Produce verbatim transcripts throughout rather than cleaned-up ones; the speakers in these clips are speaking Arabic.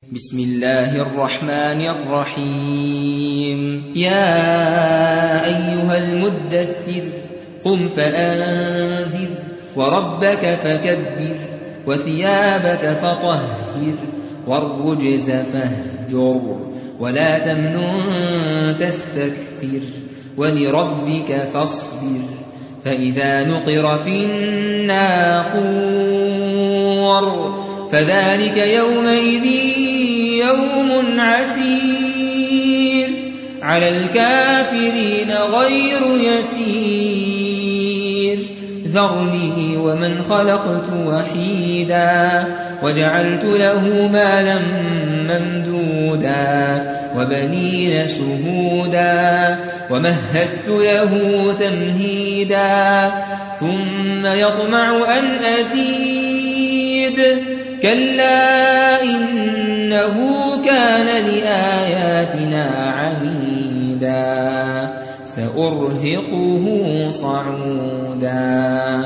بسم الله الرحمن الرحيم يا أيها المدثر قم فأنذر وربك فكبر وثيابك فطهر والرجز فاهجر ولا تمنن تستكثر ولربك فاصبر فإذا نقر في الناقور فذلك يومئذ يوم عسير على الكافرين غير يسير ذرني ومن خلقت وحيدا وجعلت له مالا ممدودا وبنين شهودا ومهدت له تمهيدا ثم يطمع أن أزيد كلا إنه كان لآياتنا عنيدا سأرهقه صعودا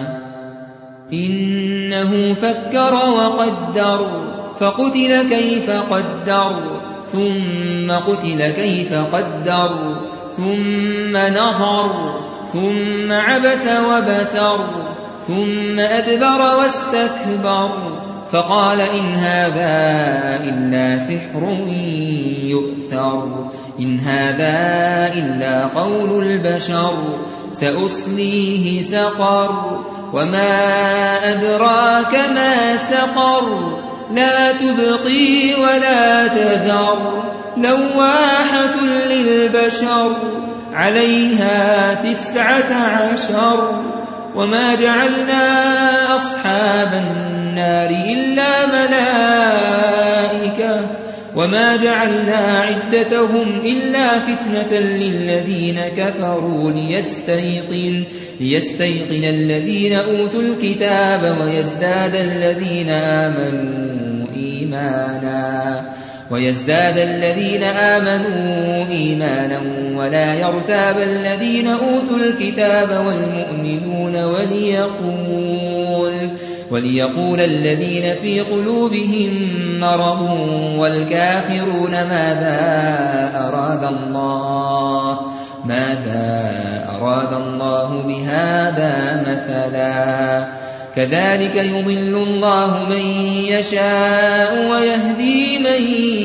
إنه فكر وقدر فقتل كيف قدر ثم قتل كيف قدر ثم نظر ثم عبس وبسر ثم أدبر واستكبر فقال إن هذا إلا سحر يؤثر إن هذا إلا قول البشر سأصليه سقر وما أدراك ما سقر لا تبقي ولا تذر لواحة للبشر عليها تسعة عشر وما جعلنا أصحاب النار إلا ملائكة وما جعلنا عدتهم إلا فتنة للذين كفروا ليستيقن, ليستيقن الذين أوتوا الكتاب ويزداد الذين آمنوا إيمانا ويزداد الذين آمنوا إيمانا ولا يرتاب الذين أوتوا الكتاب والمؤمنون وليقول, وليقول الذين في قلوبهم مرض والكافرون ماذا أراد الله ماذا أراد الله بهذا مثلا كذلك يضل الله من يشاء ويهدي من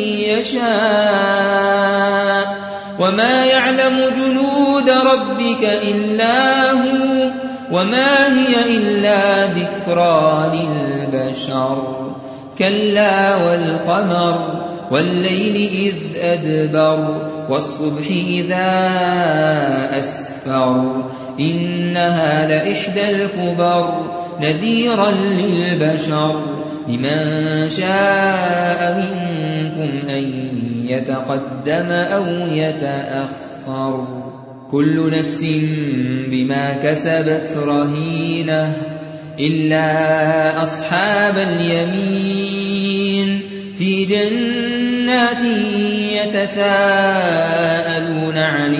يشاء وما يعلم جنود ربك إلا هو وما هي إلا ذكرى للبشر كلا والقمر والليل إذ أدبر والصبح إذا أسفر إنها لإحدى الكبر نذيرا للبشر لمن شاء منكم أن يتقدم أو يتأخر كل نفس بما كسبت رهينة إلا أصحاب اليمين في جنات يتساءلون عن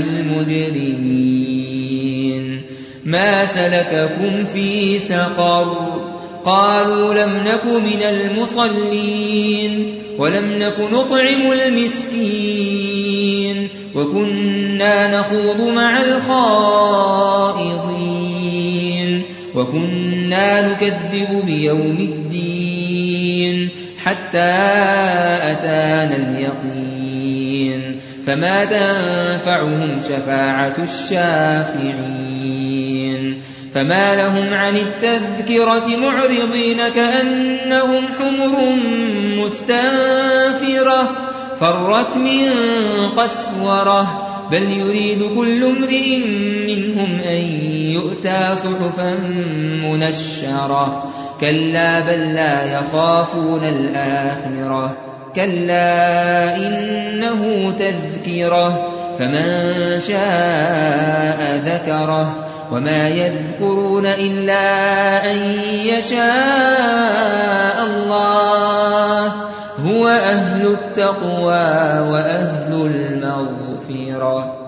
المجرمين ما سلككم في سقر قالوا لم نك من المصلين ولم نك نطعم المسكين وكنا نخوض مع الخائضين وكنا نكذب بيوم الدين حتى أتانا اليقين فما تنفعهم شفاعة الشافعين فما لهم عن التذكرة معرضين كأنهم حمر مستنفرة فرت من قسورة بل يريد كل امرئ منهم أن يؤتى صحفا منشرة كلا بل لا يخافون الآخرة كلا إنه تذكرة فمن شاء ذكره وما يذكرون إلا أن يشاء الله هو أهل التقوى وأهل المغفرة